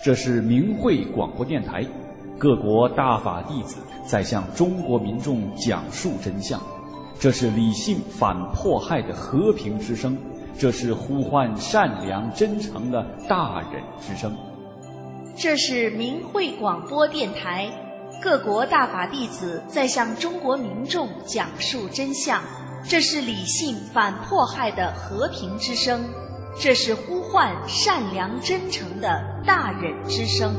这是明慧广播电台，各国大法弟子在向中国民众讲述真相。这是理性反迫害的和平之声，这是呼唤善良真诚的大忍之声。 这是明慧广播电台，各国大法弟子在向中国民众讲述真相。这是理性反迫害的和平之声，这是呼唤善良真诚的大忍之声。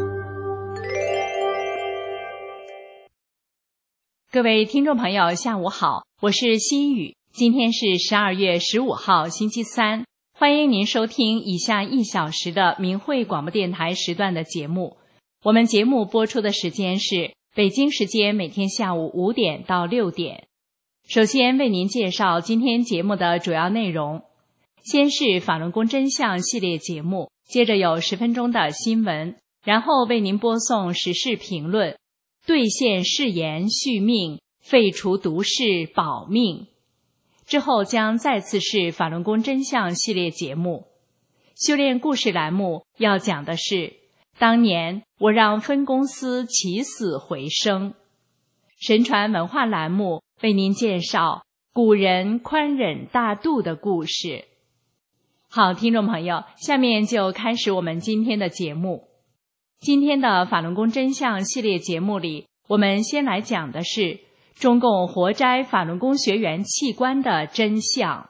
各位听众朋友，下午好，我是心雨。今天是12月15号，星期三。欢迎您收听以下1小时的明慧广播电台时段的节目。我们节目播出的时间是北京时间每天下午5点到6点。首先为您介绍今天节目的主要内容。先是法轮功真相系列节目，接着有10分钟的新闻，然后为您播送时事评论，兑现誓言续命，废除毒誓保命。之后将再次是法轮功真相系列节目。修炼故事栏目要讲的是当年我让分公司起死回生。神传文化栏目为您介绍古人宽忍大度的故事。好，听众朋友，下面就开始我们今天的节目。今天的法轮功真相系列节目里，我们先来讲的是中共活摘法轮功学员器官的真相。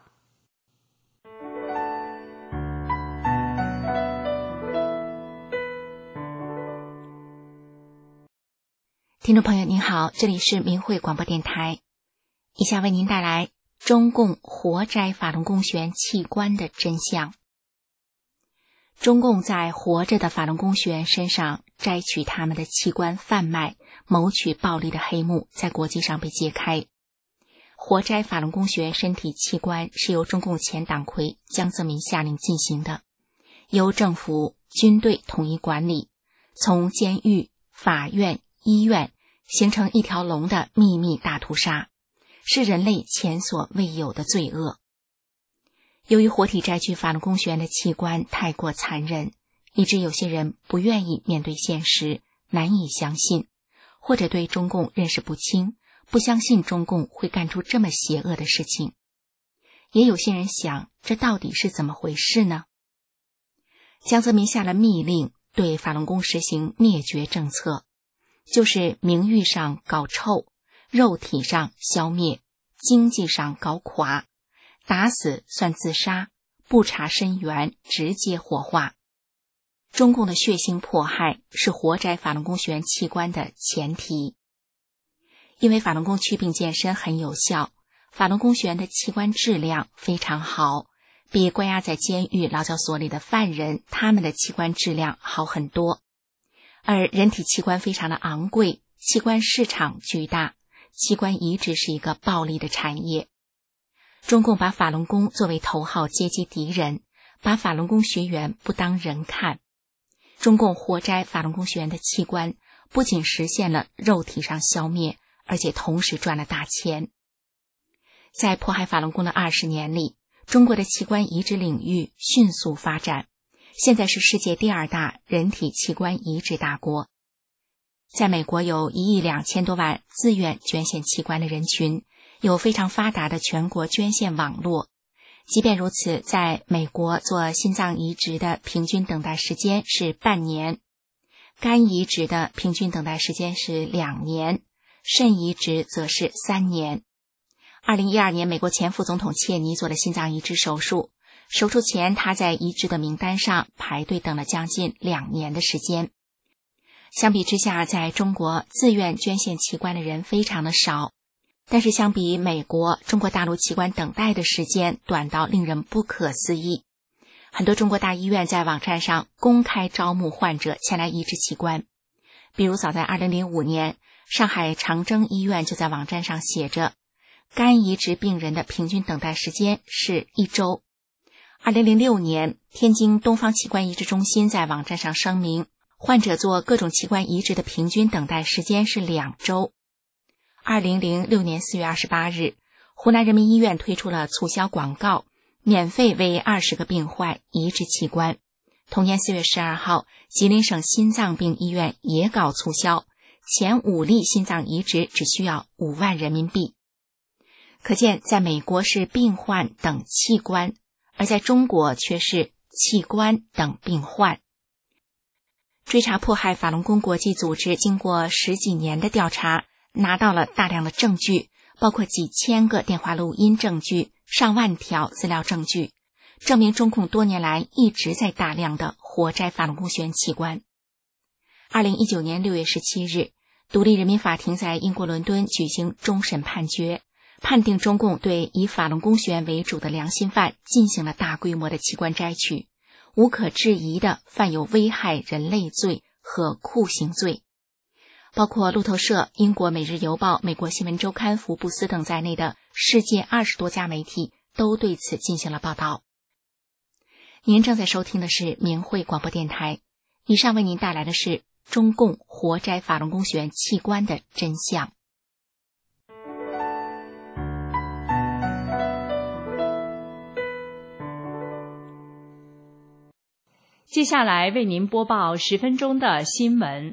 听众朋友您好，这里是明慧广播电台，以下为您带来中共活摘法轮功学员器官的真相。中共在活着的法轮功学员身上摘取他们的器官贩卖、谋取暴利的黑幕在国际上被揭开。活摘法轮功学员身体器官是由中共前党魁江泽民下令进行的，由政府、军队统一管理，从监狱、法院、医院形成一条龙的秘密大屠杀，是人类前所未有的罪恶。由于活体摘取法轮功学员的器官太过残忍，以致有些人不愿意面对现实，难以相信，或者对中共认识不清，不相信中共会干出这么邪恶的事情。也有些人想，这到底是怎么回事呢？江泽民下了密令，对法轮功实行灭绝政策，就是名誉上搞臭，肉体上消灭，经济上搞垮，打死算自杀，不查身源，直接火化。中共的血腥迫害是活摘法轮功学员器官的前提。因为法轮功祛病健身很有效，法轮功学员的器官质量非常好，比关押在监狱劳教所里的犯人他们的器官质量好很多。而人体器官非常的昂贵，器官市场巨大，器官移植是一个暴利的产业。中共把法轮功作为头号阶级敌人，把法轮功学员不当人看。中共活摘法轮功学员的器官，不仅实现了肉体上消灭，而且同时赚了大钱。在迫害法轮功的20年里，中国的器官移植领域迅速发展，现在是世界第2大人体器官移植大国。在美国有1亿2000多万自愿捐献器官的人群，有非常发达的全国捐献网络。即便如此，在美国做心脏移植的平均等待时间是半年，肝移植的平均等待时间是2年，肾移植则是3年。2012年，美国前副总统切尼做了心脏移植手术，手术前他在移植的名单上排队等了将近2年的时间。相比之下，在中国自愿捐献器官的人非常的少，但是相比美国，中国大陆器官等待的时间短到令人不可思议。很多中国大医院在网站上公开招募患者前来移植器官，比如早在2005年，上海长征医院就在网站上写着，肝移植病人的平均等待时间是1周。2006年，天津东方器官移植中心在网站上声明，患者做各种器官移植的平均等待时间是2周。2006年4月28日，湖南人民医院推出了促销广告，免费为20个病患移植器官， 同年4月12号，吉林省心脏病医院也搞促销，前5例心脏移植只需要5万人民币。可见在美国是病患等器官，而在中国却是器官等病患。追查迫害法轮功国际组织经过10几年的调查，拿到了大量的证据，包括几千个电话录音证据、上万条资料证据，证明中共多年来一直在大量的活摘法轮功学员器官。2019年6月17日，独立人民法庭在英国伦敦举行终审判决，判定中共对以法轮功学员为主的良心犯进行了大规模的器官摘取，无可置疑的犯有危害人类罪和酷刑罪。包括路透社、英国每日邮报、美国新闻周刊、福布斯等在内的世界20多家媒体都对此进行了报道。您正在收听的是明慧广播电台，以上为您带来的是中共活摘法轮功学员器官的真相。 接下来为您播报10分钟的新闻。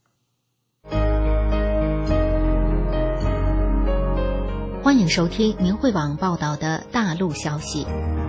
欢迎收听明慧网报道的大陆消息。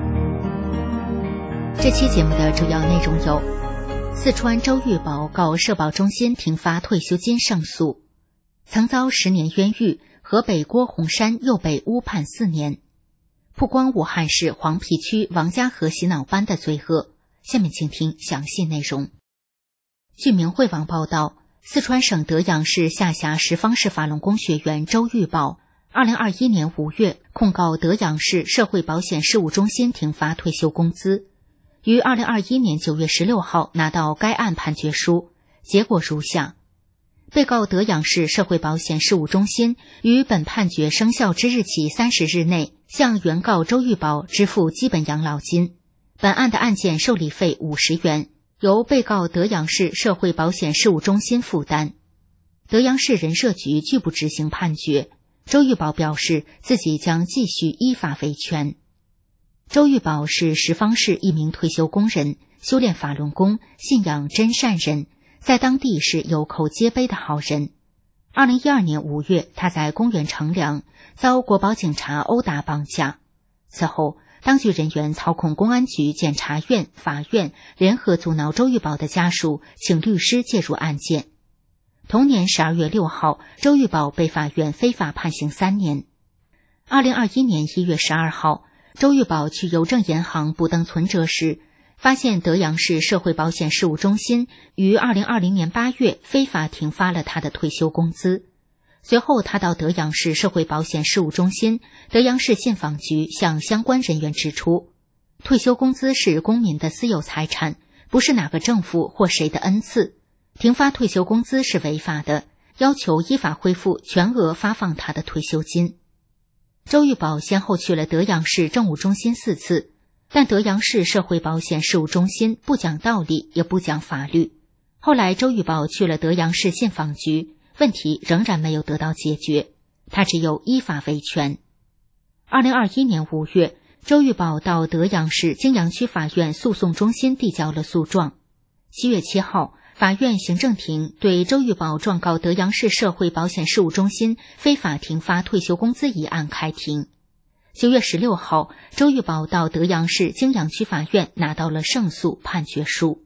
这期节目的主要内容有：四川周玉宝告社保中心停发退休金胜诉，曾遭10年冤狱，河北郭洪山又被误判4年，曝光武汉市黄陂区王家河洗脑班的罪恶。下面请听详细内容。据明慧网报道，四川省德阳市下辖什邡市法轮功学员周玉宝2021年5月控告德阳市社会保险事务中心停发退休工资，于2021年9月16号拿到该案判决书，结果如下：被告德阳市社会保险事务中心于本判决生效之日起30日内向原告周玉宝支付基本养老金，本案的案件受理费50元，由被告德阳市社会保险事务中心负担。德阳市人社局拒不执行判决，周玉宝表示自己将继续依法维权。周玉宝是什邡市一名退休工人，修炼法轮功，信仰真善人，在当地是有口皆碑的好人。2012年5月，他在公园乘凉，遭国保警察殴打绑架。此后，当局人员操控公安局、检察院、法院，联合阻挠周玉宝的家属，请律师介入案件。同年12月6号，周玉宝被法院非法判刑3年。2021年1月12号，周玉宝去邮政银行补登存折时，发现德阳市社会保险事务中心于2020年8月非法停发了他的退休工资。随后他到德阳市社会保险事务中心、德阳市信访局向相关人员指出，退休工资是公民的私有财产，不是哪个政府或谁的恩赐，停发退休工资是违法的，要求依法恢复全额发放他的退休金。周玉宝先后去了德阳市政务中心4次，但德阳市社会保险事务中心不讲道理，也不讲法律。后来周玉宝去了德阳市信访局，问题仍然没有得到解决，他只有依法维权。2021年5月，周玉宝到德阳市泾阳区法院诉讼中心递交了诉状。7月7号，法院行政庭对周玉宝状告德阳市社会保险事务中心非法停发退休工资一案开庭。9月16号，周玉宝到德阳市泾阳区法院拿到了胜诉判决书。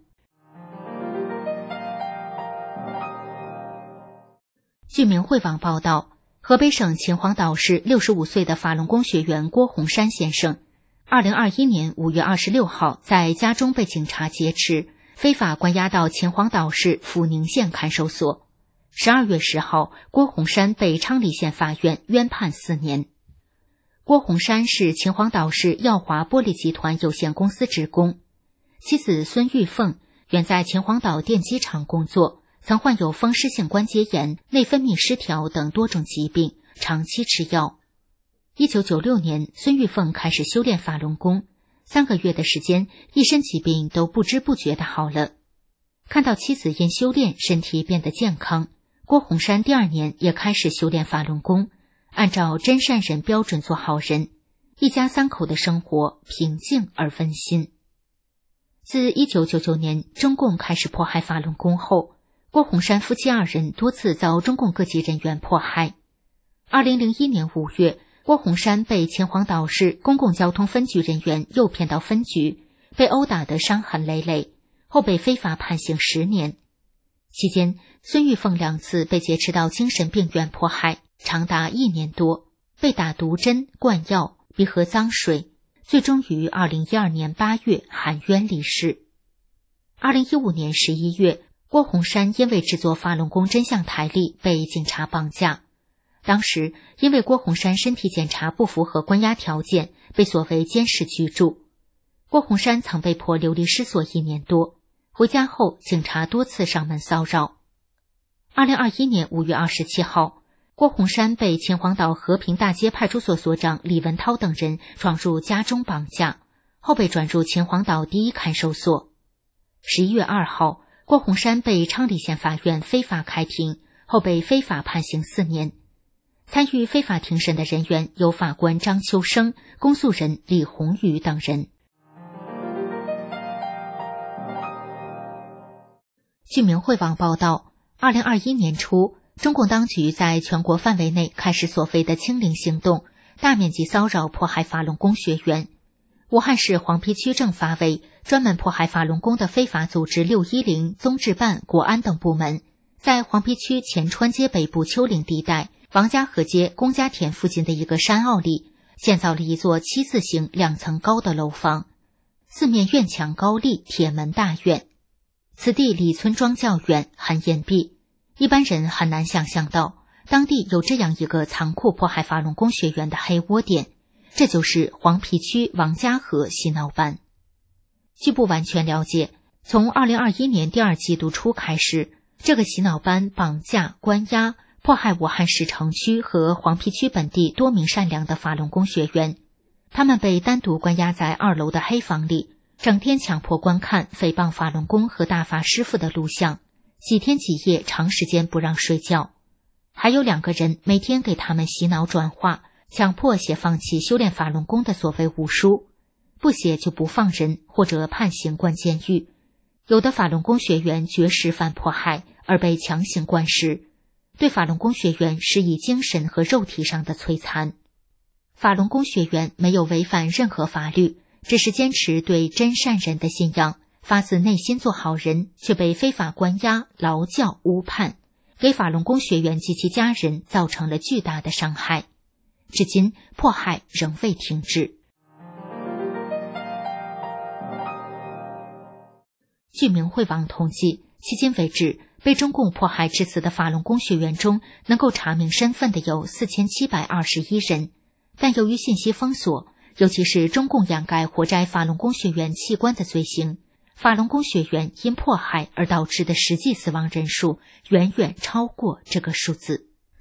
据明慧网报道，河北省秦皇岛市65岁的法轮功学员郭洪山先生，2021年5月26号在家中被警察劫持，非法关押到秦皇岛市阜宁县看守所。12月10号，郭洪山被昌黎县法院冤判4年。郭洪山是秦皇岛市耀华玻璃集团有限公司职工，妻子孙玉凤原在秦皇岛电机厂工作，曾患有风湿性关节炎、内分泌失调等多种疾病，长期吃药。1996年，孙玉凤开始修炼法轮功，3个月的时间，一身疾病都不知不觉的好了。看到妻子因修炼身体变得健康，郭洪山第2年也开始修炼法轮功，按照真善人标准做好人，一家3口的生活平静而温馨。 自1999年中共开始迫害法轮功后，郭洪山夫妻2人多次遭中共各级人员迫害。2001年5月，郭洪山被秦皇岛市公共交通分局人员诱骗到分局，被殴打得伤痕累累，后被非法判刑10年。期间，孙玉凤2次被劫持到精神病院迫害，长达1年多，被打毒针、灌药、逼喝脏水，最终于2012年8月含冤离世。2015年11月，郭洪山因为制作法轮功真相台历被警察绑架。当时因为郭洪山身体检查不符合关押条件，被锁为监视居住。郭洪山曾被迫流离失所1年多，回家后警察多次上门骚扰。2021年5月27号，郭洪山被秦皇岛和平大街派出所所长李文涛等人闯入家中绑架，后被转入秦皇岛第1看守所。11月2号，郭洪山被昌黎县法院非法开庭，后被非法判刑4年。参与非法庭审的人员有法官张秋生、公诉人李红宇等人。据明慧网报道，2021年初，中共当局在全国范围内开始所谓的清零行动，大面积骚扰迫害法轮功学员。武汉市黄陂区政法委专门迫害法轮功的非法组织610、综治办、国安等部门，在黄陂区前川街北部丘陵地带王家河街龚家田附近的一个山坳里，建造了一座7字形2层高的楼房，四面院墙高立，铁门大院。此地离村庄较远，很隐蔽，一般人很难想象到当地有这样一个残酷迫害法轮功学员的黑窝点，这就是黄陂区王家河洗脑班。据不完全了解，从2021年第2季度初开始，这个洗脑班绑架、关押、迫害武汉市城区和黄陂区本地多名善良的法轮功学员。他们被单独关押在2楼的黑房里，整天强迫观看诽谤法轮功和大法师父的录像，几天几夜长时间不让睡觉。还有2个人每天给他们洗脑转化，强迫写放弃修炼法轮功的所谓武书，不写就不放人或者判刑关监狱。有的法轮功学员绝食反迫害而被强行灌食，对法轮功学员施以精神和肉体上的摧残。法轮功学员没有违反任何法律，只是坚持对真善人的信仰，发自内心做好人，却被非法关押、劳教、误判，给法轮功学员及其家人造成了巨大的伤害。至今迫害仍未停止。据明慧网统计，迄今为止被中共迫害致死的法轮功学员中，能够查明身份的有4721人，但由于信息封锁，尤其是中共掩盖活摘法轮功学员器官的罪行，法轮功学员因迫害而导致的实际死亡人数远远超过这个数字。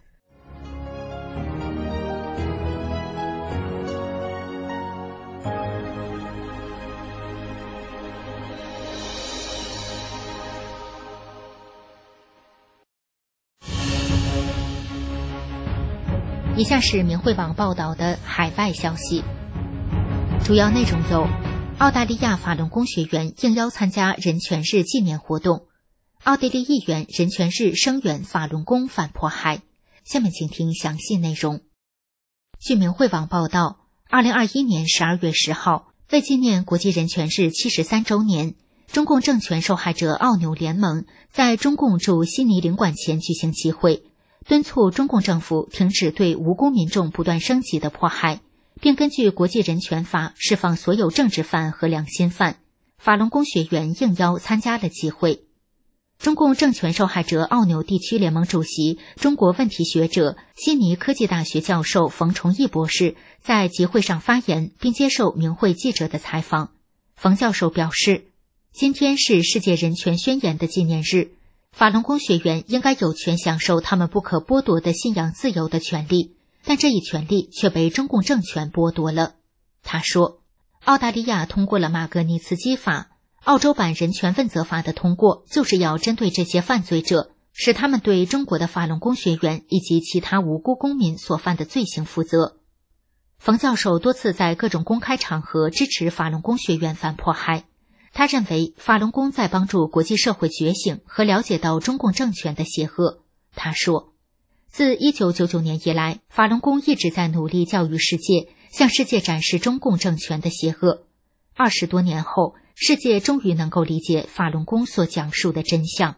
以下是明慧网报道的海外消息，主要内容有：澳大利亚法轮功学员应邀参加人权日纪念活动；奥地利议员人权日声援法轮功反迫害。下面请听详细内容。据明慧网报道，2021年12月10号，为纪念国际人权日73周年，中共政权受害者奥纽联盟在中共驻悉尼领馆前举行集会，敦促中共政府停止对无辜民众不断升级的迫害，并根据国际人权法释放所有政治犯和良心犯。法轮功学员应邀参加了集会。中共政权受害者奥纽地区联盟主席、中国问题学者、悉尼科技大学教授冯崇义博士在集会上发言，并接受明慧记者的采访。冯教授表示，今天是世界人权宣言的纪念日，法轮功学员应该有权享受他们不可剥夺的信仰自由的权利，但这一权利却被中共政权剥夺了。他说，澳大利亚通过了马格尼茨基法，澳洲版人权问责法的通过就是要针对这些犯罪者，使他们对中国的法轮功学员以及其他无辜公民所犯的罪行负责。冯教授多次在各种公开场合支持法轮功学员反迫害， 他认为法轮功在帮助国际社会觉醒和了解到中共政权的邪恶。他说，自1999年以来，法轮功一直在努力教育世界，向世界展示中共政权的邪恶。20多年后，世界终于能够理解法轮功所讲述的真相。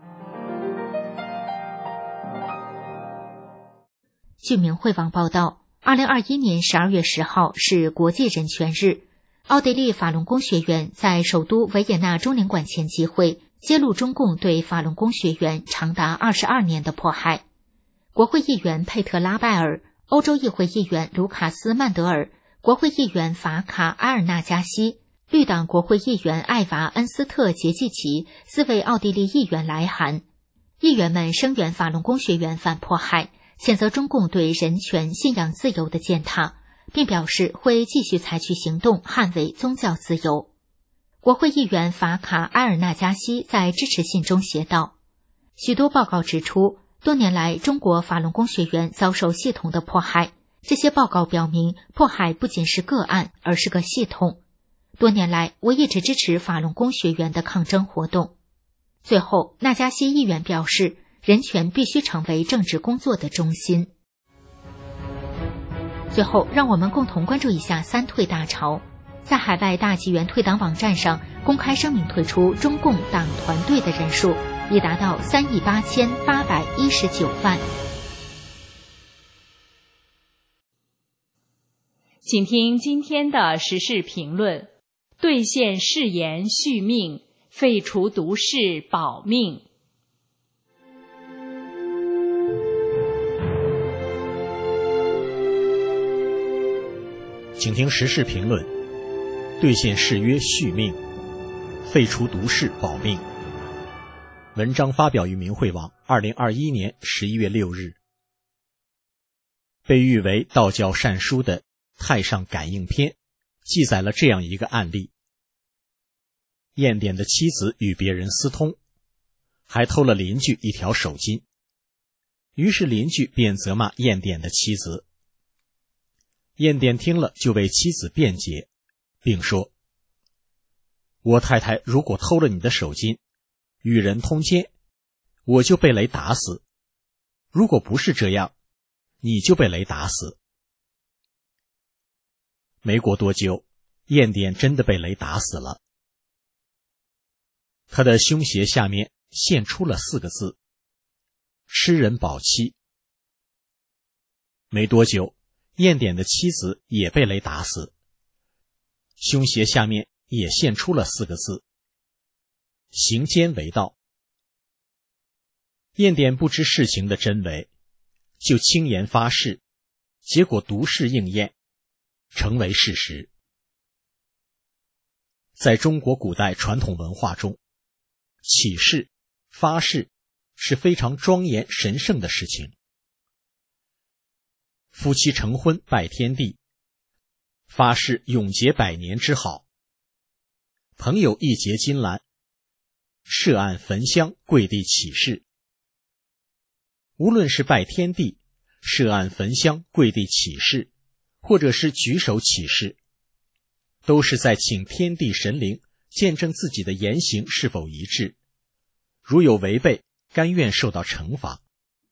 据明慧网报道，2021年12月10号是国际人权日。奥地利法轮功学员在首都维也纳中领馆前集会，揭露中共对法轮功学员长达22年的迫害。国会议员佩特拉拜尔、欧洲议会议员卢卡斯曼德尔、国会议员法卡埃尔纳加西、绿党国会议员艾娃恩斯特杰季奇4位奥地利议员来函。议员们声援法轮功学员反迫害，谴责中共对人权、信仰自由的践踏，并表示会继续采取行动捍卫宗教自由。国会议员法卡埃尔纳加西在支持信中写道，许多报告指出，多年来中国法轮功学员遭受系统的迫害，这些报告表明迫害不仅是个案，而是个系统。多年来，我一直支持法轮功学员的抗争活动。最后，纳加西议员表示，人权必须成为政治工作的中心。最后，让我们共同关注一下三退大潮。在海外大纪元退党网站上公开声明退出中共党团队的人数已达到38819万。 请听今天的时事评论：兑现誓言续命，废除毒誓保命。 请听时事评论：兑现誓约续命，废除毒誓保命。文章发表于明慧网2021年11月6日。被誉为道教善书的《太上感应篇》记载了这样一个案例：燕典的妻子与别人私通，还偷了邻居一条手巾，于是邻居便责骂燕典的妻子。燕典听了就为妻子辩解，并说：我太太如果偷了你的手巾，与人通奸，我就被雷打死；如果不是这样，你就被雷打死。没过多久，燕典真的被雷打死了。他的胸胁下面现出了4个字：吃人保妻。没多久，燕典的妻子也被雷打死，胸胁下面也现出了4个字：行奸为盗。燕典不知事情的真伪，就轻言发誓，结果毒誓应验，成为事实。在中国古代传统文化中，起誓、发誓是非常庄严神圣的事情。夫妻成婚拜天地，发誓永结100年之好。朋友一结金兰，设案焚香跪地起誓。无论是拜天地、设案焚香跪地起誓，或者是举手起誓，都是在请天地神灵见证自己的言行是否一致，如有违背，甘愿受到惩罚。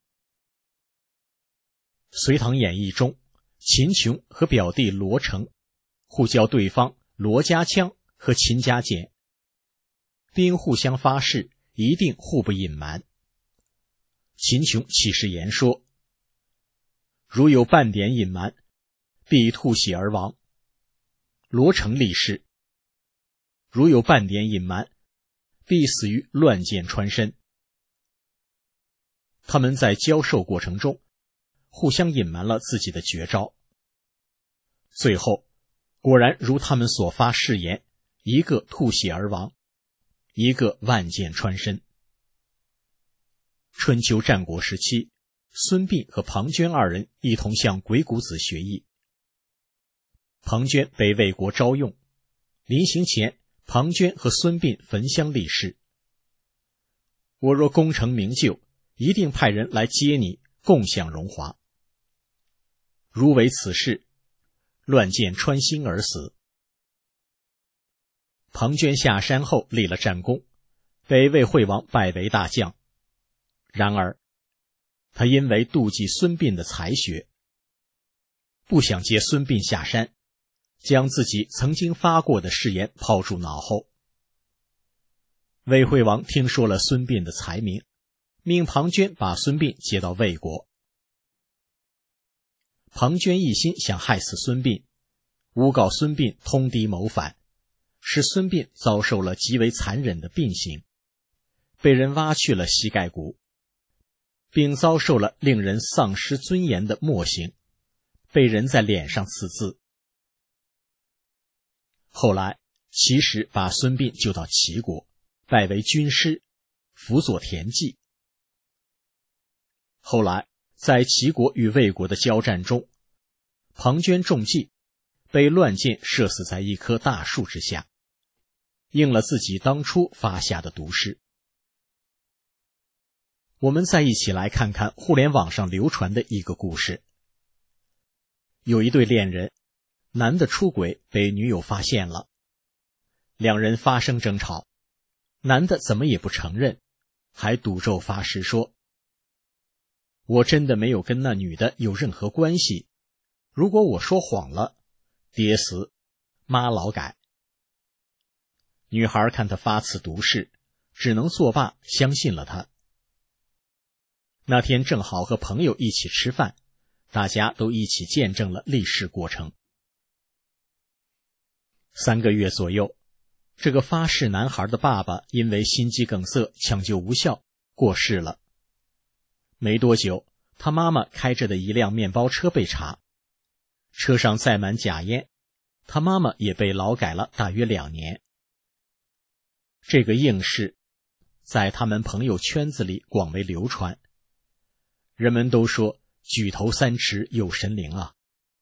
隋唐演义中，秦琼和表弟罗成互叫对方罗家枪和秦家简，并互相发誓一定互不隐瞒。秦琼起誓言说：如有半点隐瞒，必吐血而亡。罗成立誓：如有半点隐瞒，必死于乱箭穿身。他们在交授过程中互相隐瞒了自己的绝招，最后果然如他们所发誓言，一个吐血而亡，一个万箭穿身。春秋战国时期，孙膑和庞涓2人一同向鬼谷子学艺。庞涓被魏国招用，临行前，庞涓和孙膑焚香立誓：我若功成名就，一定派人来接你，共享荣华。如违此事，乱箭穿心而死。 庞涓下山后立了战功，被魏惠王拜为大将。然而他因为妒忌孙膑的才学，不想接孙膑下山，将自己曾经发过的誓言抛诸脑后。魏惠王听说了孙膑的才名，命庞涓把孙膑接到魏国。庞涓一心想害死孙膑，诬告孙膑通敌谋反，使孙膑遭受了极为残忍的膑刑，被人挖去了膝盖骨，并遭受了令人丧失尊严的墨刑，被人在脸上刺字。后来齐使把孙膑救到齐国，拜为军师，辅佐田忌。后来在齐国与魏国的交战中，庞涓中计，被乱箭射死在一棵大树之下，应了自己当初发下的毒誓。我们再一起来看看互联网上流传的一个故事。有一对恋人，男的出轨被女友发现了，两人发生争吵，男的怎么也不承认，还赌咒发誓说，我真的没有跟那女的有任何关系，如果我说谎了，爹死妈劳改。女孩看他发此毒誓，只能作罢，相信了他。那天正好和朋友一起吃饭，大家都一起见证了历史过程。3个月左右，这个发誓男孩的爸爸因为心肌梗塞抢救无效过世了。没多久，他妈妈开着的一辆面包车被查，车上载满假烟，他妈妈也被劳改了大约2年。这个应试在他们朋友圈子里广为流传，人们都说举头三尺有神灵啊。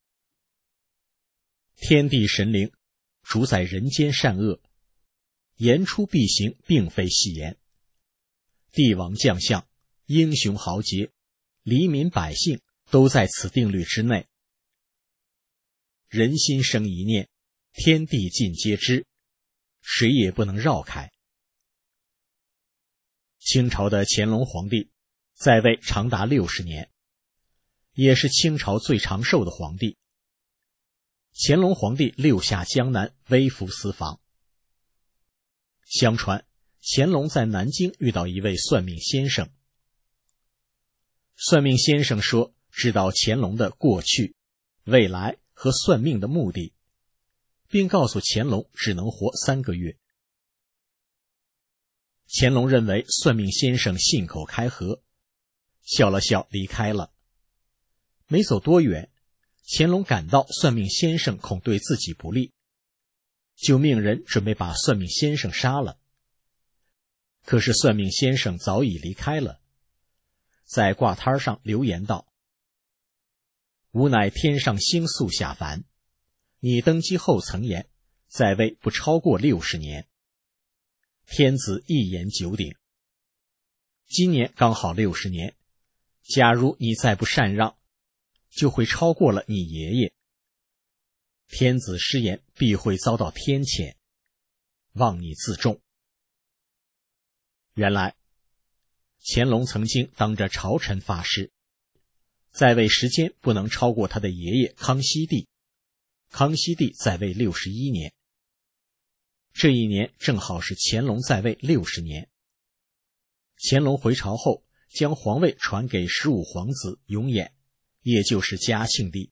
天地神灵主宰人间善恶，言出必行并非戏言。帝王将相、英雄豪杰、黎民百姓都在此定律之内。人心生一念，天地尽皆知，谁也不能绕开。清朝的乾隆皇帝在位长达60年，也是清朝最长寿的皇帝。乾隆皇帝6下江南，微服私访。相传乾隆在南京遇到一位算命先生，算命先生说知道乾隆的过去、未来和算命的目的，并告诉乾隆只能活3个月。乾隆认为算命先生信口开河，笑了笑离开了。没走多远，乾隆感到算命先生恐对自己不利，就命人准备把算命先生杀了。可是算命先生早已离开了，在挂摊上留言道：吾乃天上星宿下凡，你登基后曾言在位不超过60年，天子一言九鼎，今年刚好60年，假如你再不禅让，就会超过了你爷爷。天子失言必会遭到天谴，望你自重。原来乾隆曾经当着朝臣发誓，在位时间不能超过他的爷爷康熙帝。康熙帝在位61年，这一年正好是乾隆在位60年。乾隆回朝后，将皇位传给15皇子永琰，也就是嘉庆帝。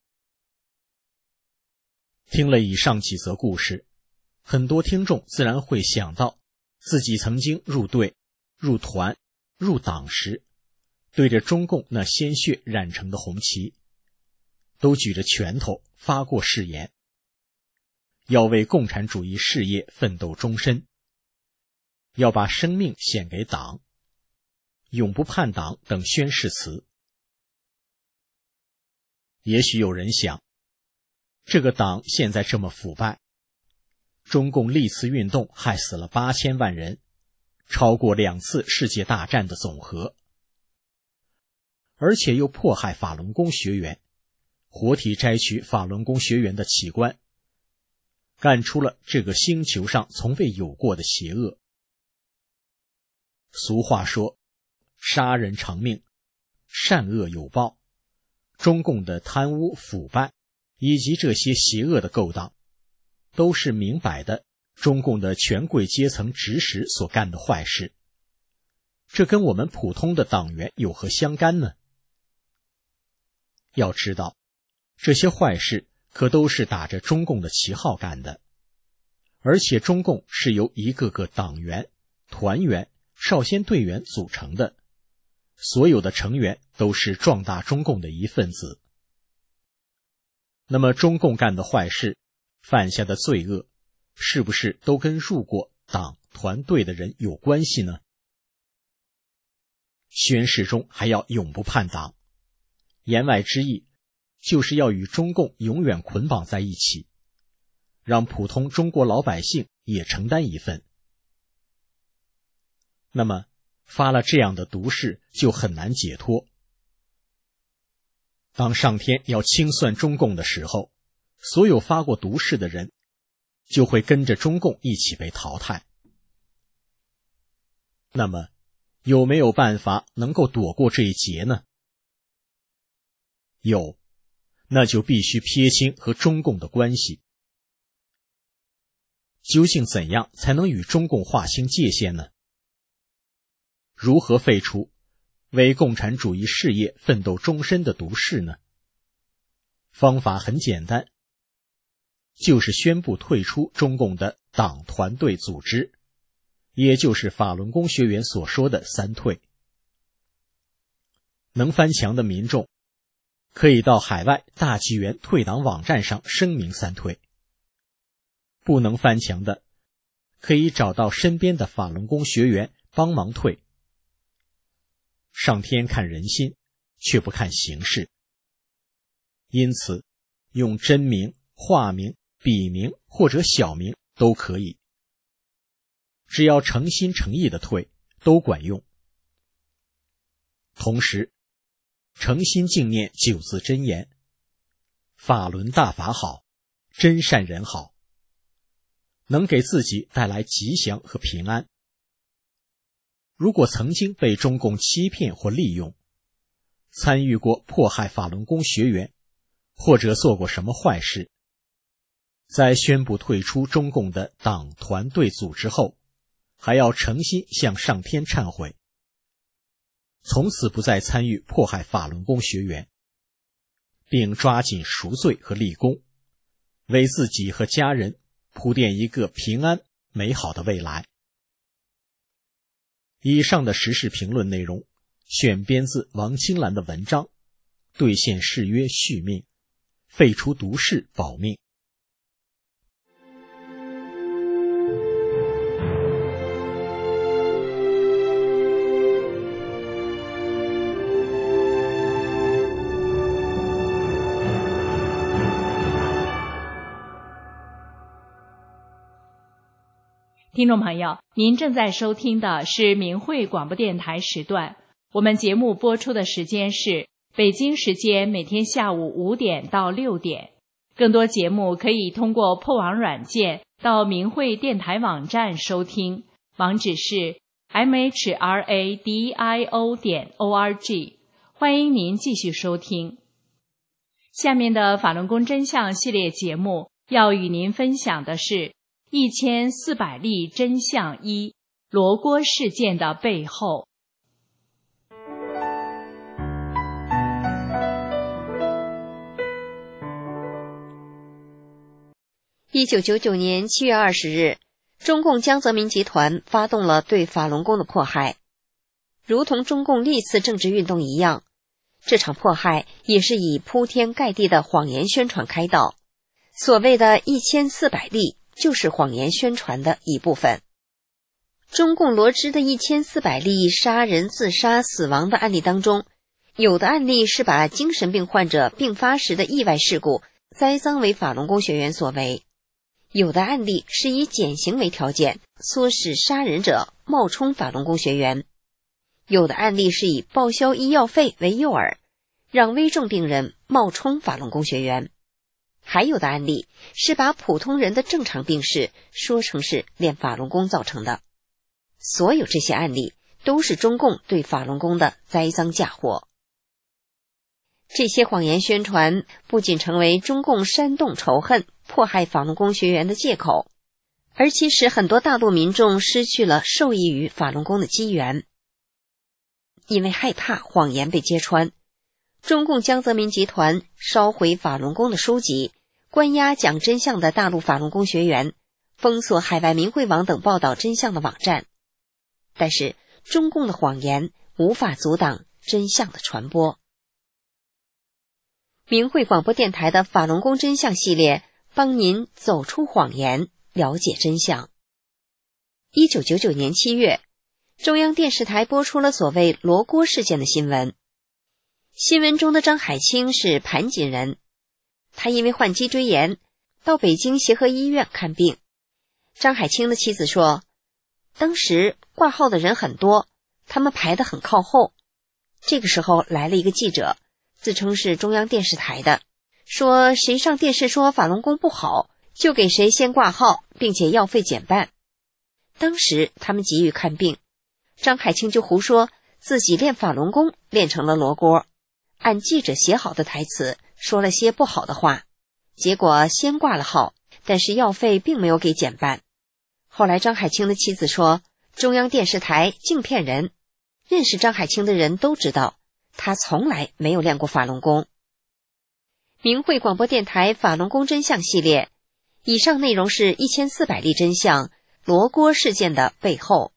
听了以上几则故事，很多听众自然会想到自己曾经入队、入团、入党时，对着中共那鲜血染成的红旗，都举着拳头发过誓言，要为共产主义事业奋斗终身，要把生命献给党，永不叛党等宣誓词。也许有人想，这个党现在这么腐败，中共历次运动害死了8000万人，超过2次世界大战的总和，而且又迫害法轮功学员，活体摘取法轮功学员的器官， 干出了这个星球上从未有过的邪恶。俗话说，杀人偿命，善恶有报。中共的贪污腐败以及这些邪恶的勾当，都是明摆的中共的权贵阶层指使所干的坏事。这跟我们普通的党员有何相干呢？要知道，这些坏事可都是打着中共的旗号干的，而且中共是由一个个党员、团员、少先队员组成的，所有的成员都是壮大中共的一份子。那么中共干的坏事，犯下的罪恶，是不是都跟入过党团队的人有关系呢？宣誓中还要永不叛党，言外之意就是要与中共永远捆绑在一起，让普通中国老百姓也承担一份。那么发了这样的毒誓就很难解脱。当上天要清算中共的时候，所有发过毒誓的人就会跟着中共一起被淘汰。那么有没有办法能够躲过这一劫呢？有，那就必须撇清和中共的关系。究竟怎样才能与中共划清界限呢？如何废除为共产主义事业奋斗终身的毒誓呢？方法很简单，就是宣布退出中共的党团队组织，也就是法轮功学员所说的三退。能翻墙的民众可以到海外大纪元退党网站上声明三退，不能翻墙的可以找到身边的法轮功学员帮忙退。上天看人心，却不看形势，因此用真名、化名、笔名或者小名都可以，只要诚心诚意的退都管用。同时诚心敬念9字真言：法轮大法好，真善人好，能给自己带来吉祥和平安。如果曾经被中共欺骗或利用，参与过迫害法轮功学员，或者做过什么坏事，在宣布退出中共的党团队组织后，还要诚心向上天忏悔，从此不再参与迫害法轮功学员，并抓紧赎罪和立功，为自己和家人铺垫一个平安美好的未来。以上的时事评论内容选编自王清兰的文章《兑现誓约续命，废除毒誓保命》。 听众朋友，您正在收听的是明慧广播电台时段，我们节目播出的时间是北京时间每天下午5点到6点。更多节目可以通过破网软件到明慧电台网站收听，网址是 mhradio.org。欢迎您继续收听。下面的法轮功真相系列节目要与您分享的是1400例真相1：罗锅事件的背后。 1999年7月20日，中共江泽民集团发动了对法轮功的迫害，如同中共历次政治运动一样，这场迫害也是以铺天盖地的谎言宣传开道。所谓的1400例就是谎言宣传的一部分。中共罗织的1400例杀人、自杀、死亡的案例当中，有的案例是把精神病患者病发时的意外事故栽赃为法轮功学员所为，有的案例是以减刑为条件，唆使杀人者冒充法轮功学员，有的案例是以报销医药费为诱饵，让危重病人冒充法轮功学员。 还有的案例是把普通人的正常病史说成是练法轮功造成的。所有这些案例都是中共对法轮功的栽赃嫁祸。这些谎言宣传不仅成为中共煽动仇恨、迫害法轮功学员的借口，而且使很多大陆民众失去了受益于法轮功的机缘。因为害怕谎言被揭穿，中共江泽民集团烧毁法轮功的书籍，关押讲真相的大陆法轮功学员，封锁海外明慧网等报道真相的网站。但是中共的谎言无法阻挡真相的传播。明慧广播电台的法轮功真相系列，帮您走出谎言，了解真相。1999年7月，中央电视台播出了所谓罗锅事件的新闻。新闻中的张海清是盘锦人，他因为患脊椎炎到北京协和医院看病。张海清的妻子说，当时挂号的人很多，他们排得很靠后。这个时候来了一个记者，自称是中央电视台的，说谁上电视说法轮功不好，就给谁先挂号，并且药费减半。当时他们急于看病，张海清就胡说自己练法轮功练成了罗锅，按记者写好的台词说了些不好的话，结果先挂了号，但是药费并没有给减半。后来张海清的妻子说，中央电视台净骗人，认识张海清的人都知道他从来没有练过法轮功。明慧广播电台法轮功真相系列，以上内容是1400例真相，罗锅事件的背后。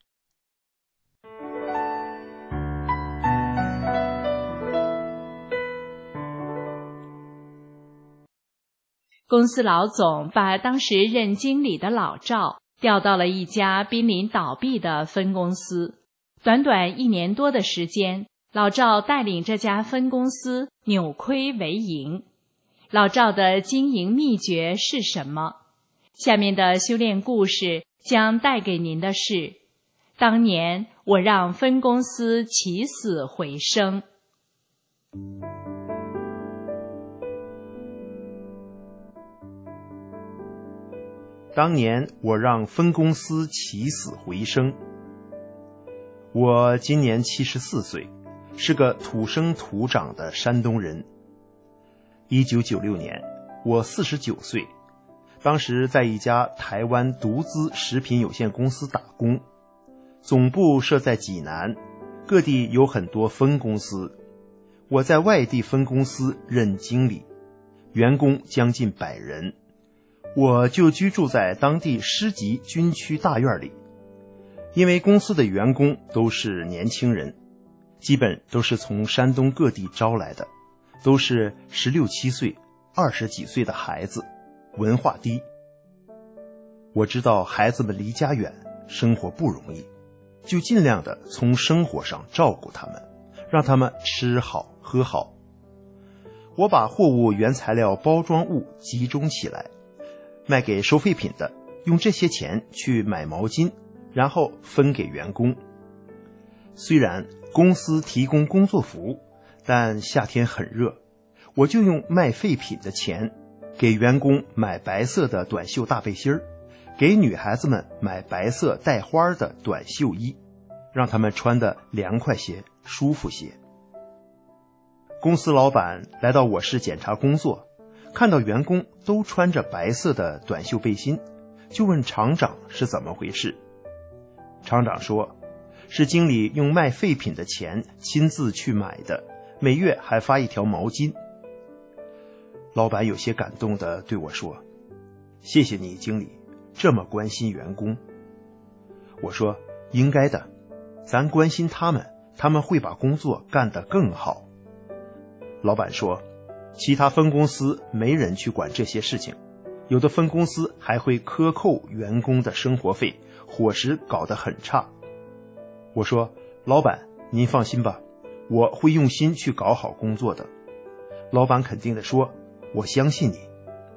公司老总把当时任经理的老赵调到了一家濒临倒闭的分公司。短短1年多的时间，老赵带领这家分公司扭亏为盈。老赵的经营秘诀是什么？下面的修炼故事将带给您的是，当年我让分公司起死回生。 当年我让分公司起死回生。我今年74岁，是个土生土长的山东人。1996年，我49岁，当时在一家台湾独资食品有限公司打工，总部设在济南，各地有很多分公司。我在外地分公司任经理，员工将近100人。我就居住在当地师集军区大院里，因为公司的员工都是年轻人，基本都是从山东各地招来的，都是16、17岁、20几岁的孩子，文化低。我知道孩子们离家远，生活不容易，就尽量的从生活上照顾他们，让他们吃好喝好。我把货物原材料包装物集中起来，卖给收废品的，用这些钱去买毛巾，然后分给员工。虽然公司提供工作服，但夏天很热，我就用卖废品的钱给员工买白色的短袖大背心儿，给女孩子们买白色带花的短袖衣，让他们穿得凉快些，舒服些。公司老板来到我市检查工作，看到员工都穿着白色的短袖背心，就问厂长是怎么回事。厂长说，是经理用卖废品的钱亲自去买的，每月还发一条毛巾。老板有些感动地对我说，谢谢你经理，这么关心员工。我说，应该的，咱关心他们，他们会把工作干得更好。老板说，其他分公司没人去管这些事情，有的分公司还会克扣员工的生活费，伙食搞得很差。我说，老板您放心吧，我会用心去搞好工作的。老板肯定地说，我相信你。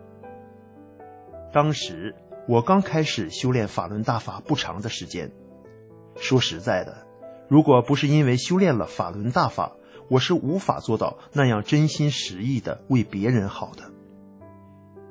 当时我刚开始修炼法轮大法不长的时间，说实在的，如果不是因为修炼了法轮大法，我是无法做到那样真心实意的为别人好的。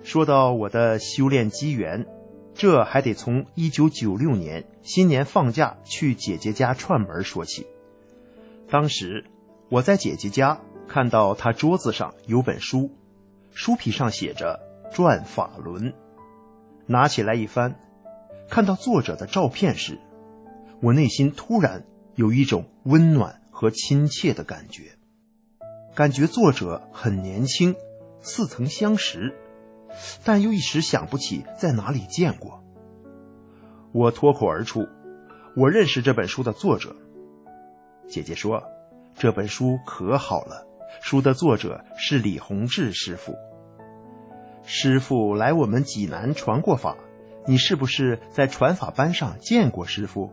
说到我的修炼机缘，这还得从1996年新年放假去姐姐家串门说起。当时我在姐姐家看到她桌子上有本书，书皮上写着转法轮，拿起来一翻，看到作者的照片时，我内心突然有一种温暖和亲切的感觉，感觉作者很年轻，似曾相识，但又一时想不起在哪里见过。我脱口而出，我认识这本书的作者。姐姐说，这本书可好了，书的作者是李洪志师傅。师傅来我们济南传过法，你是不是在传法班上见过师傅？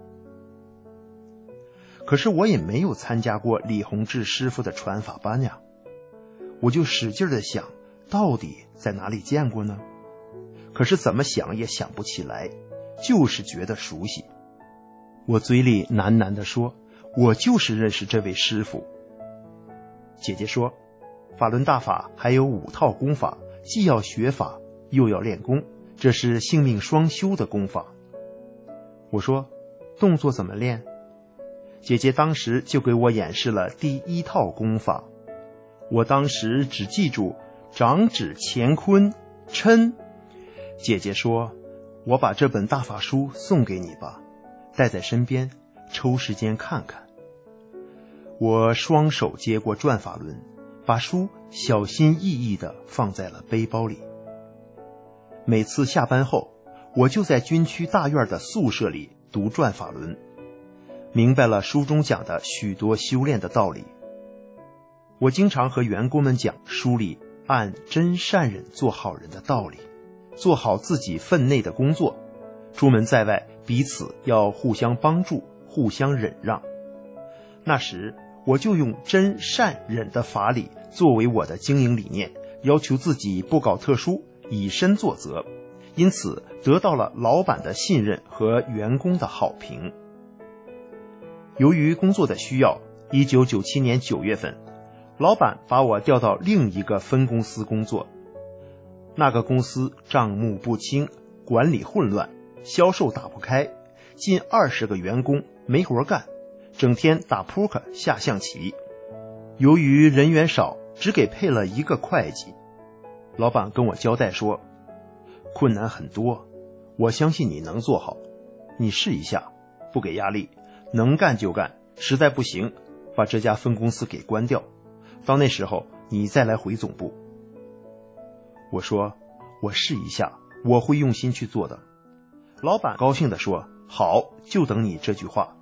可是我也没有参加过李洪志师傅的传法班呀，我就使劲地想，到底在哪里见过呢？可是怎么想也想不起来，就是觉得熟悉。我嘴里喃喃地说，我就是认识这位师傅。姐姐说，法轮大法还有5套功法，既要学法又要练功，这是性命双修的功法。我说，动作怎么练？姐姐当时就给我演示了第1套功法。我当时只记住掌指乾坤抻。姐姐说，我把这本大法书送给你吧，带在身边，抽时间看看。我双手接过转法轮，把书小心翼翼地放在了背包里。每次下班后，我就在军区大院的宿舍里读转法轮，明白了书中讲的许多修炼的道理。我经常和员工们讲书里按真善忍做好人的道理，做好自己分内的工作，出门在外彼此要互相帮助，互相忍让。那时我就用真善忍的法理作为我的经营理念，要求自己不搞特殊，以身作则，因此得到了老板的信任和员工的好评。由于工作的需要，1997年9月份，老板把我调到另一个分公司工作。那个公司账目不清，管理混乱，销售打不开，近20个员工没活干，整天打扑克下象棋。由于人员少，只给配了1个会计。老板跟我交代说，困难很多，我相信你能做好，你试一下，不给压力，能干就干，实在不行把这家分公司给关掉，到那时候你再来回总部。我说，我试一下，我会用心去做的。老板高兴地说，好，就等你这句话。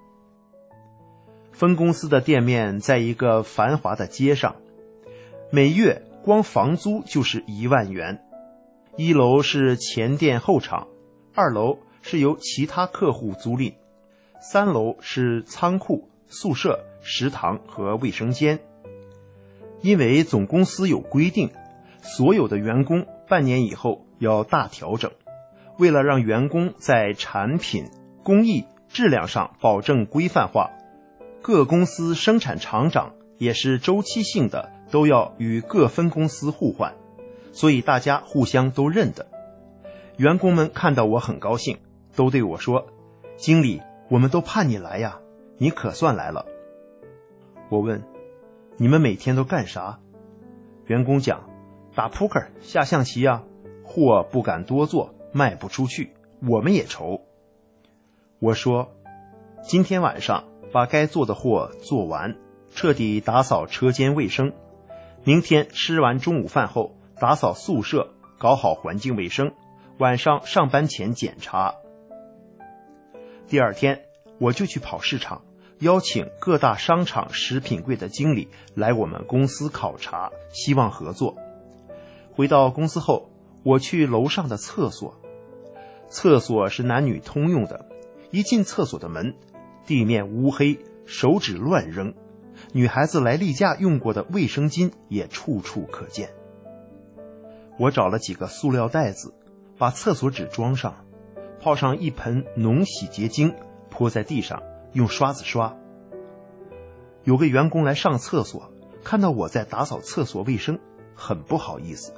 分公司的店面在一个繁华的街上，每月光房租就是1万元。1楼是前店后厂，2楼是由其他客户租赁，3楼是仓库、宿舍、食堂和卫生间。因为总公司有规定，所有的员工半年以后要大调整，为了让员工在产品、工艺、质量上保证规范化，各公司生产厂长也是周期性的，都要与各分公司互换，所以大家互相都认得。员工们看到我很高兴，都对我说，经理，我们都盼你来呀，你可算来了。我问，你们每天都干啥？员工讲，打扑克下象棋呀，货不敢多做，卖不出去，我们也愁。我说，今天晚上把该做的货做完，彻底打扫车间卫生，明天吃完中午饭后打扫宿舍，搞好环境卫生，晚上上班前检查。第2天我就去跑市场，邀请各大商场食品柜的经理来我们公司考察，希望合作。回到公司后，我去楼上的厕所，厕所是男女通用的，一进厕所的门，地面乌黑，手指乱扔，女孩子来例假用过的卫生巾也处处可见。我找了几个塑料袋子，把厕所纸装上，泡上一盆浓洗洁精，泼在地上，用刷子刷。有个员工来上厕所，看到我在打扫厕所卫生，很不好意思，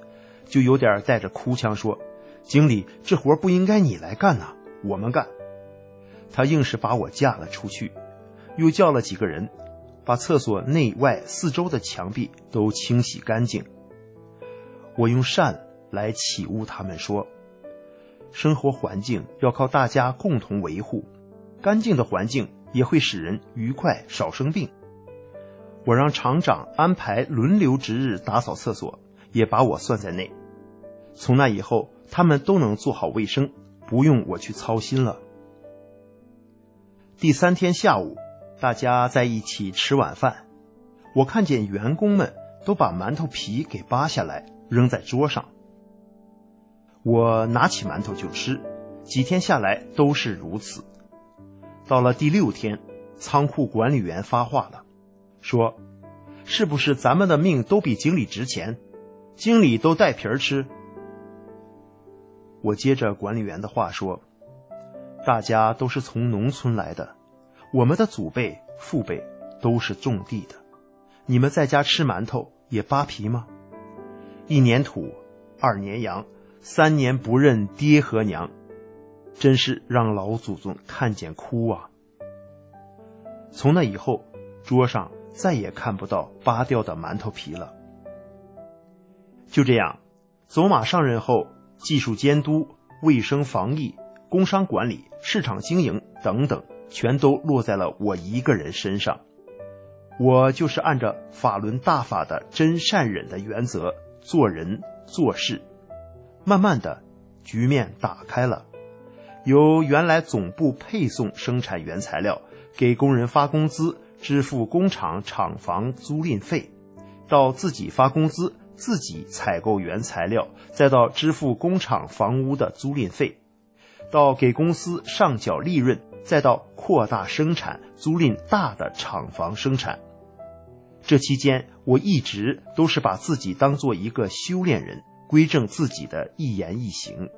就有点带着哭腔说：“经理，这活不应该你来干呐，我们干。”他硬是把我架了出去，又叫了几个人，把厕所内外四周的墙壁都清洗干净。我用善来启悟他们说，生活环境要靠大家共同维护，干净的环境也会使人愉快，少生病。我让厂长安排轮流值日打扫厕所，也把我算在内。从那以后，他们都能做好卫生，不用我去操心了。第3天下午，大家在一起吃晚饭，我看见员工们都把馒头皮给扒下来扔在桌上。我拿起馒头就吃，几天下来都是如此。到了第6天，仓库管理员发话了，说：“是不是咱们的命都比经理值钱？经理都带皮儿吃。”我接着管理员的话说：“大家都是从农村来的，我们的祖辈、父辈都是种地的，你们在家吃馒头也扒皮吗？1年土，2年洋，3年不认爹和娘，真是让老祖宗看见哭啊！”从那以后，桌上再也看不到扒掉的馒头皮了。就这样，走马上任后，技术监督、卫生防疫、工商管理、市场经营等等，全都落在了我一个人身上。我就是按照法轮大法的真善忍的原则做人做事。慢慢的，局面打开了，由原来总部配送生产原材料，给工人发工资，支付工厂厂房租赁费，到自己发工资，自己采购原材料，再到支付工厂房屋的租赁费，到给公司上缴利润，再到扩大生产，租赁大的厂房生产。这期间，我一直都是把自己当做一个修炼人，规正自己的一言一行。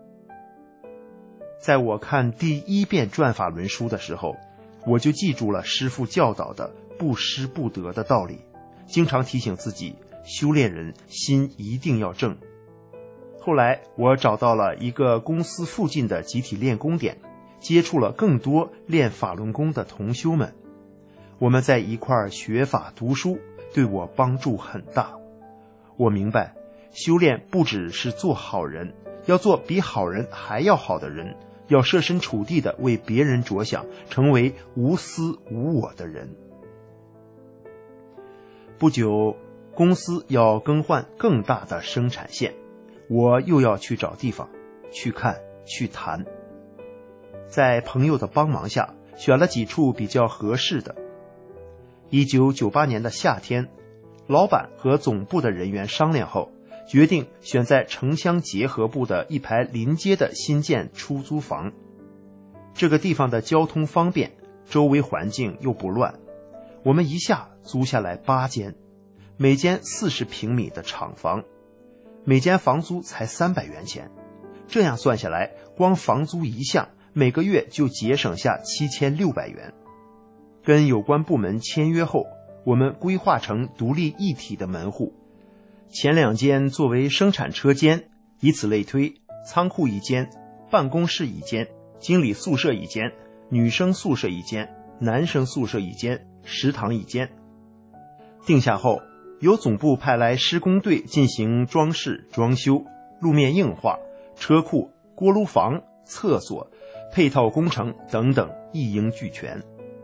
在我看第1遍转法轮书的时候，我就记住了师父教导的不失不得的道理，经常提醒自己，修炼人心一定要正。后来我找到了一个公司附近的集体练功点，接触了更多练法轮功的同修们，我们在一块儿学法读书，对我帮助很大。我明白，修炼不只是做好人，要做比好人还要好的人，要设身处地的为别人着想，成为无私无我的人。不久，公司要更换更大的生产线，我又要去找地方，去看，去谈。在朋友的帮忙下，选了几处比较合适的。1998年的夏天，老板和总部的人员商量后，决定选在城乡结合部的一排临街的新建出租房。这个地方的交通方便，周围环境又不乱，我们一下租下来8间，每间40平米的厂房，每间房租才300元钱。这样算下来，光房租一项，每个月就节省下7600元。跟有关部门签约后，我们规划成独立一体的门户，前2间作为生产车间，以此类推，仓库1间，办公室1间，经理宿舍1间，女生宿舍1间，男生宿舍1间，食堂1间。定下后，由总部派来施工队进行装饰、装修、路面硬化、车库、锅炉房、厕所、配套工程等等，一应俱全。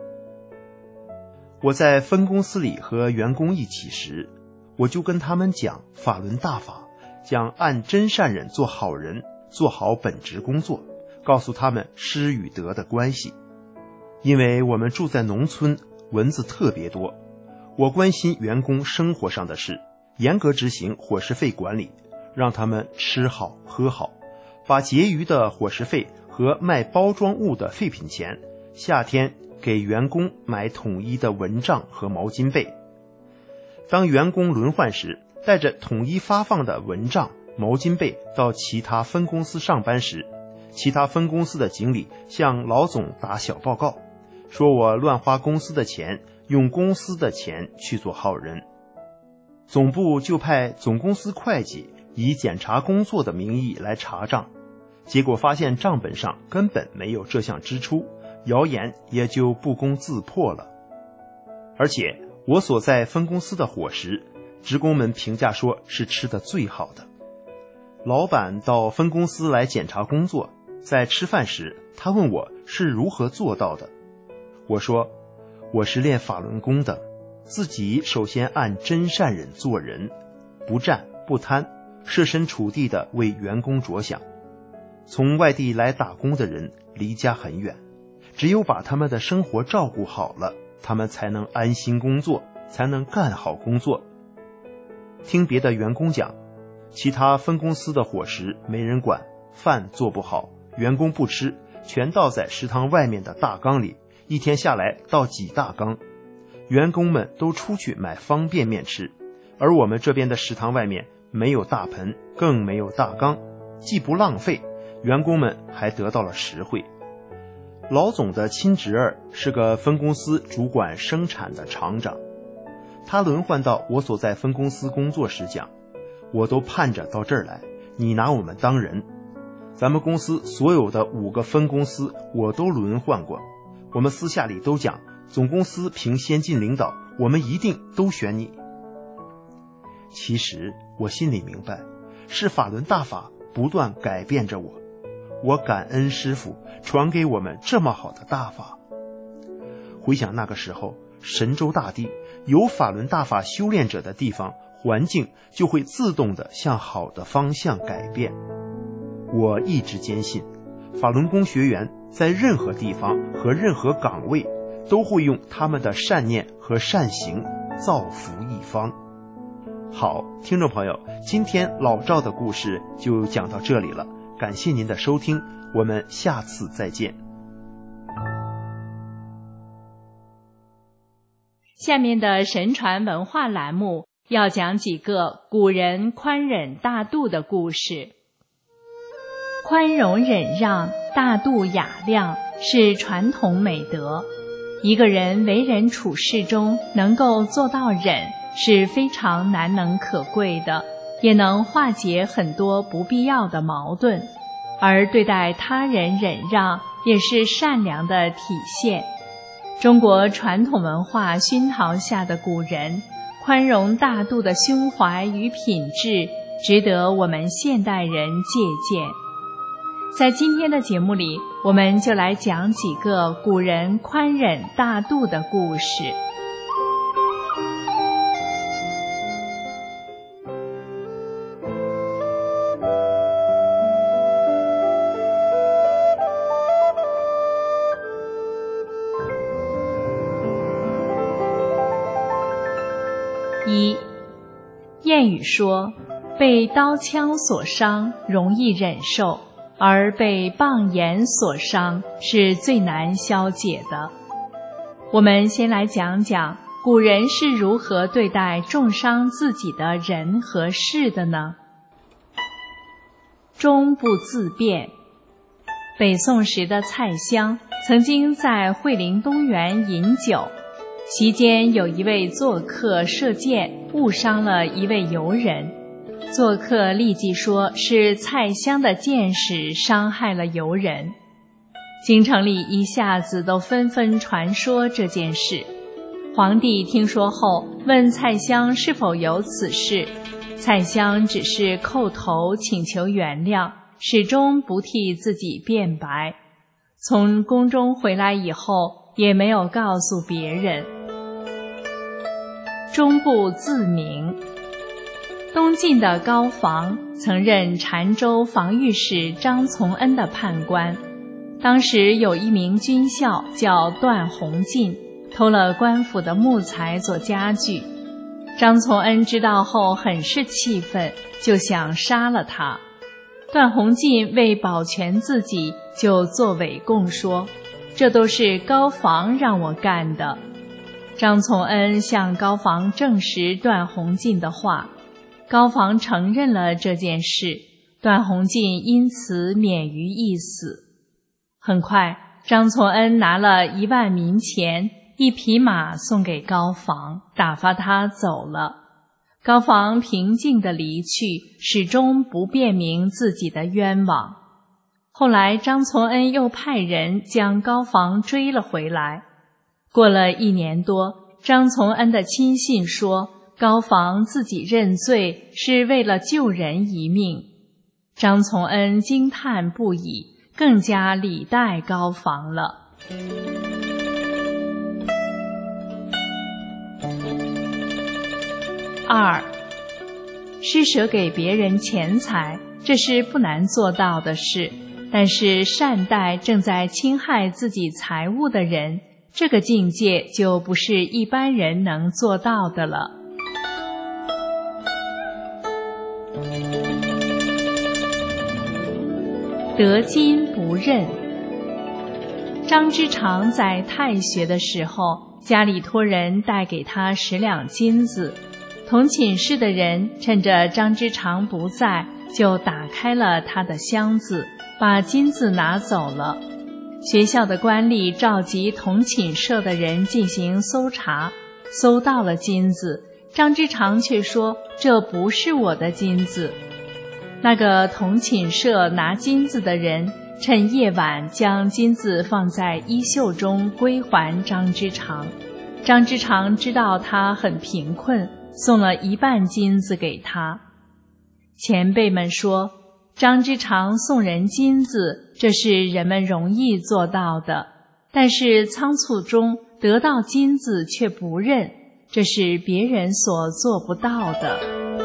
我在分公司里和员工一起时，我就跟他们讲法轮大法，讲按真善忍做好人，做好本职工作，告诉他们失与得的关系。因为我们住在农村，蚊子特别多，我关心员工生活上的事，严格执行伙食费管理，让他们吃好喝好，把结余的伙食费和卖包装物的废品钱，夏天给员工买统一的蚊帐和毛巾被。当员工轮换时，带着统一发放的蚊帐、毛巾被到其他分公司上班时，其他分公司的经理向老总打小报告，说我乱花公司的钱，用公司的钱去做好人。总部就派总公司会计以检查工作的名义来查账，结果发现账本上根本没有这项支出，谣言也就不攻自破了。而且我所在分公司的伙食，职工们评价说是吃得最好的。老板到分公司来检查工作，在吃饭时他问我是如何做到的。我说我是练法轮功的，自己首先按真善忍做人，不占不贪，设身处地地为员工着想。从外地来打工的人离家很远，只有把他们的生活照顾好了，他们才能安心工作，才能干好工作。听别的员工讲，其他分公司的伙食没人管，饭做不好，员工不吃，全倒在食堂外面的大缸里，一天下来倒几大缸。员工们都出去买方便面吃，而我们这边的食堂外面没有大盆，更没有大缸，既不浪费，员工们还得到了实惠。老总的亲侄儿是个分公司主管生产的厂长，他轮换到我所在分公司工作时讲，我都盼着到这儿来，你拿我们当人。咱们公司所有的5个分公司我都轮换过，我们私下里都讲，总公司凭先进领导，我们一定都选你。其实我心里明白，是法轮大法不断改变着我，我感恩师父传给我们这么好的大法。回想那个时候，神州大地有法轮大法修炼者的地方，环境就会自动地向好的方向改变。我一直坚信，法轮功学员在任何地方和任何岗位都会用他们的善念和善行造福一方。好，听众朋友，今天老赵的故事就讲到这里了，感谢您的收听，我们下次再见。 下面的神传文化栏目要讲几个古人宽忍大度的故事。宽容忍让、大度雅量是传统美德。一个人为人处事中能够做到忍，是非常难能可贵的，也能化解很多不必要的矛盾。而对待他人忍让，也是善良的体现。中国传统文化熏陶下的古人，宽容大度的胸怀与品质，值得我们现代人借鉴。在今天的节目里，我们就来讲几个古人宽忍大度的故事。1. 谚语说，被刀枪所伤容易忍受，而被棒眼所伤是最难消解的。我们先来讲讲古人是如何对待重伤自己的人和事的呢？终不自辩。北宋时的蔡襄曾经在惠灵东园饮酒，席间有一位做客射箭误伤了一位游人，做客立即说是蔡襄的箭矢伤害了游人。京城里一下子都纷纷传说这件事。皇帝听说后问蔡襄是否有此事，蔡襄只是叩头请求原谅，始终不替自己辩白。从宫中回来以后也没有告诉别人。终不自明。东晋的高防曾任澶州防御使张从恩的判官，当时有一名军校叫段宏进，偷了官府的木材做家具。张从恩知道后很是气愤，就想杀了他。段宏进为保全自己，就作伪供说，这都是高防让我干的。张从恩向高防证实段宏进的话，高防承认了这件事，段宏进因此免于一死。很快，张从恩拿了1万民钱、1匹马送给高防，打发他走了。 高房平静地离去，始终不辨明自己的冤枉。后来张从恩又派人将高房追了回来。过了1年多，张从恩的亲信说高房自己认罪是为了救人一命。张从恩惊叹不已，更加礼待高房了。2. 施舍给别人钱财，这是不难做到的事，但是善待正在侵害自己财物的人，这个境界就不是一般人能做到的了。得金不认。张之常在太学的时候，家里托人带给他10两金子，同寝室的人趁着张之常不在，就打开了他的箱子，把金子拿走了。学校的官吏召集同寝舍的人进行搜查，搜到了金子，张之常却说这不是我的金子。那个同寝舍拿金子的人趁夜晚将金子放在衣袖中归还张之常。张之常知道他很贫困，送了1半金子给他。前辈们说，张之常送人金子，这是人们容易做到的，但是仓促中得到金子却不认，这是别人所做不到的。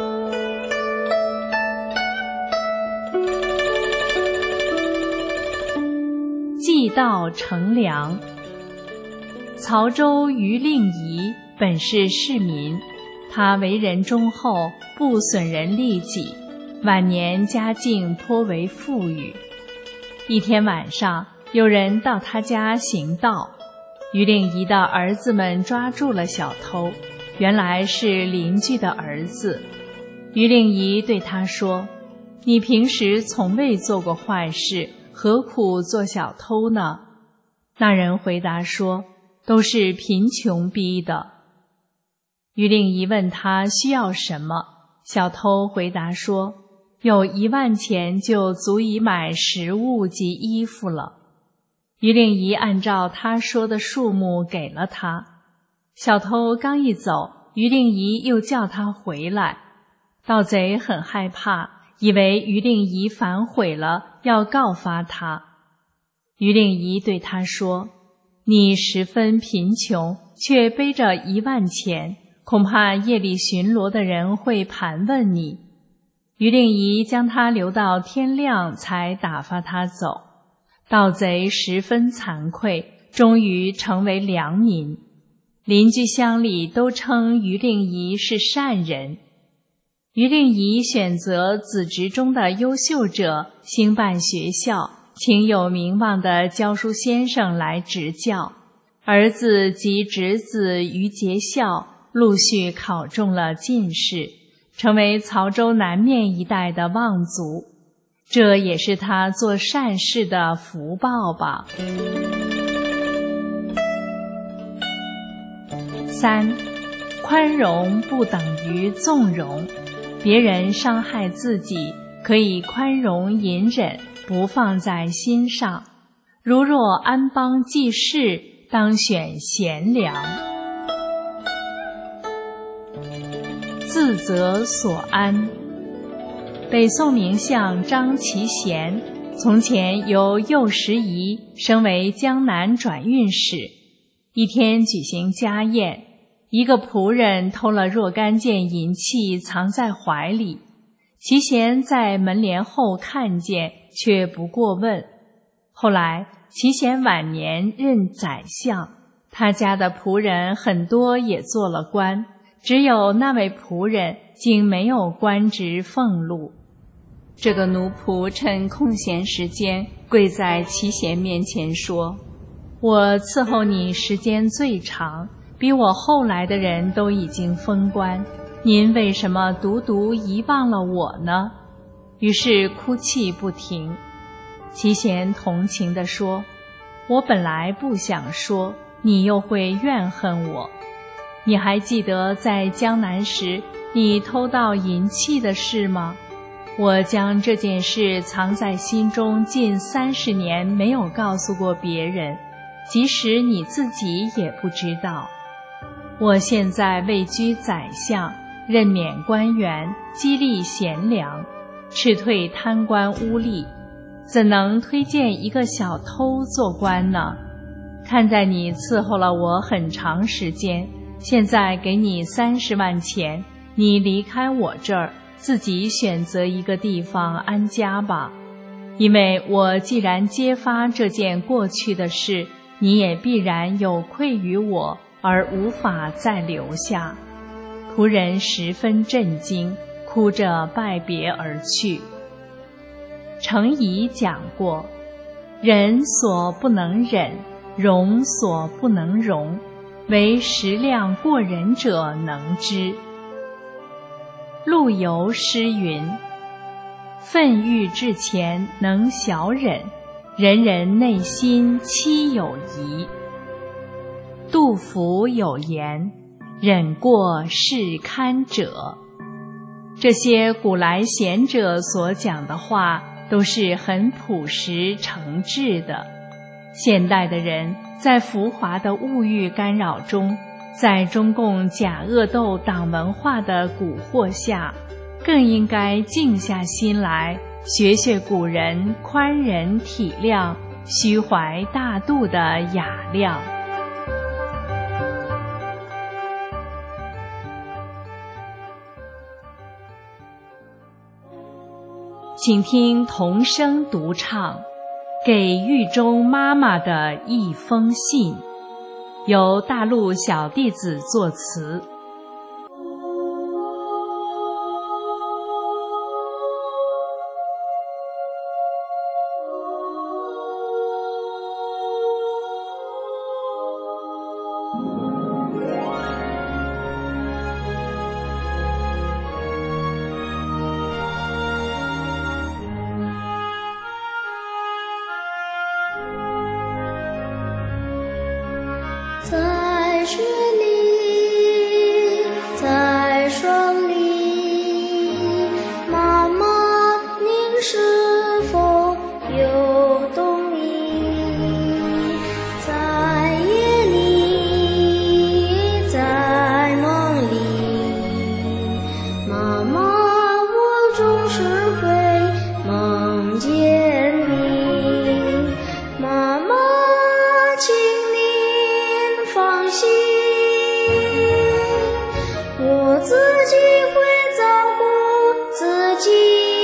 计道成良。曹州于令仪本是市民，他为人忠厚，不损人利己，晚年家境颇为富裕。一天晚上，有人到他家行盗，于令仪的儿子们抓住了小偷，原来是邻居的儿子。于令仪对他说：“你平时从未做过坏事，何苦做小偷呢？”那人回答说：“都是贫穷逼的。”于令仪问他需要什么，小偷回答说：“有1万钱就足以买食物及衣服了。”于令仪按照他说的数目给了他。小偷刚一走，于令仪又叫他回来。盗贼很害怕，以为于令仪反悔了，要告发他。于令仪对他说：“你十分贫穷，却背着1万钱，恐怕夜里巡逻的人会盘问你。”于令仪将他留到天亮才打发他走。盗贼十分惭愧，终于成为良民。邻居乡里都称于令仪是善人。于令仪选择子侄中的优秀者，兴办学校，请有名望的教书先生来执教。儿子及侄子于节孝陆续考中了进士，成为曹州南面一带的望族，这也是他做善事的福报吧。3. 宽容不等于纵容。别人伤害自己，可以宽容隐忍，不放在心上。如若安邦济世，当选贤良。自责所安。北宋名相张其贤，从前由右拾遗升为江南转运使。一天举行家宴，一个仆人偷了若干件银器藏在怀里，其贤在门帘后看见，却不过问。后来其贤晚年任宰相，他家的仆人很多也做了官，只有那位仆人竟没有官职俸禄。这个奴仆趁空闲时间跪在其贤面前说：“我伺候你时间最长，比我后来的人都已经封官，您为什么独独遗忘了我呢？”于是哭泣不停。其贤同情地说：“我本来不想说，你又会怨恨我。你还记得在江南时， 你偷盗银器的事吗？我将这件事藏在心中近30年，没有告诉过别人，即使你自己也不知道。我现在位居宰相，任免官员，激励贤良，斥退贪官污吏，怎能推荐一个小偷做官呢？看在你伺候了我很长时间，现在给你30万钱，你离开我这儿，自己选择一个地方安家吧。因为我既然揭发这件过去的事，你也必然有愧于我，而无法再留下。仆人十分震惊，哭着拜别而去。程颐讲过，忍所不能忍，容所不能容，唯食量过人者能之。陆游诗云：愤欲至前能小忍，人人内心期有疑。杜甫有言：忍过是堪者。这些古来贤者所讲的话都是很朴实诚挚的。现代的人在浮华的物欲干扰中，在中共假恶斗党文化的蛊惑下，更应该静下心来，学学古人宽仁体谅、虚怀大度的雅量。请听童声独唱《给狱中妈妈的一封信》，由大陆小弟子作词。 在雪里，在霜里，妈妈，您是否有动意？在夜里，在梦里，妈妈，我总是会梦见你。妈妈，请您放心，我自己会照顾自己。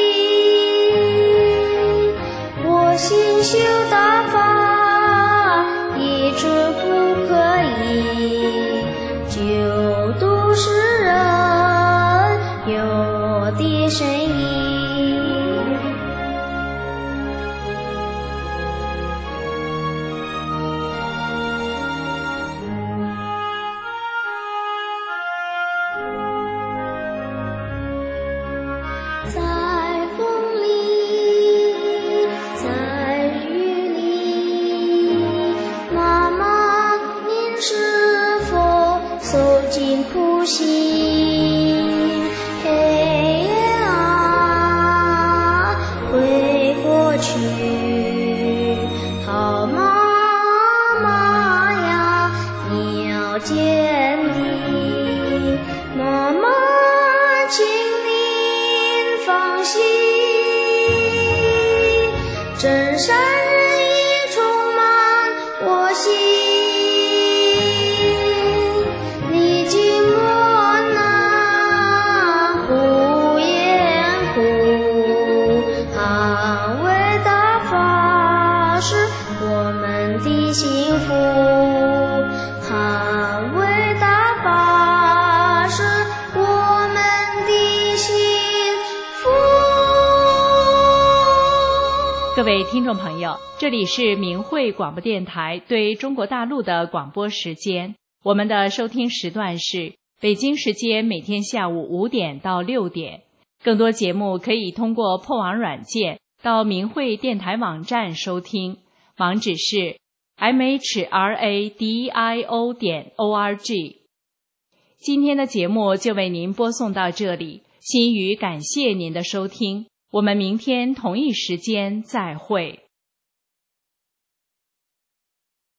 我心修大法一直不可以，就都是人有我的声音。在风里，在雨里，妈妈，您是否受尽苦辛？黑夜啊，会过去，好妈妈呀，你要坚定。妈妈，请您放心，真善人已充满我心，历经磨难不厌苦，捍卫大法是我们的幸福，捍卫大法是我们的幸福。 各位听众朋友，这里是明慧广播电台对中国大陆的广播时间。我们的收听时段是北京时间每天下午5点到6点。更多节目可以通过破网软件到明慧电台网站收听，网址是mhradio.org。 今天的节目就为您播送到这里，心语感谢您的收听，我们明天同一时间再会。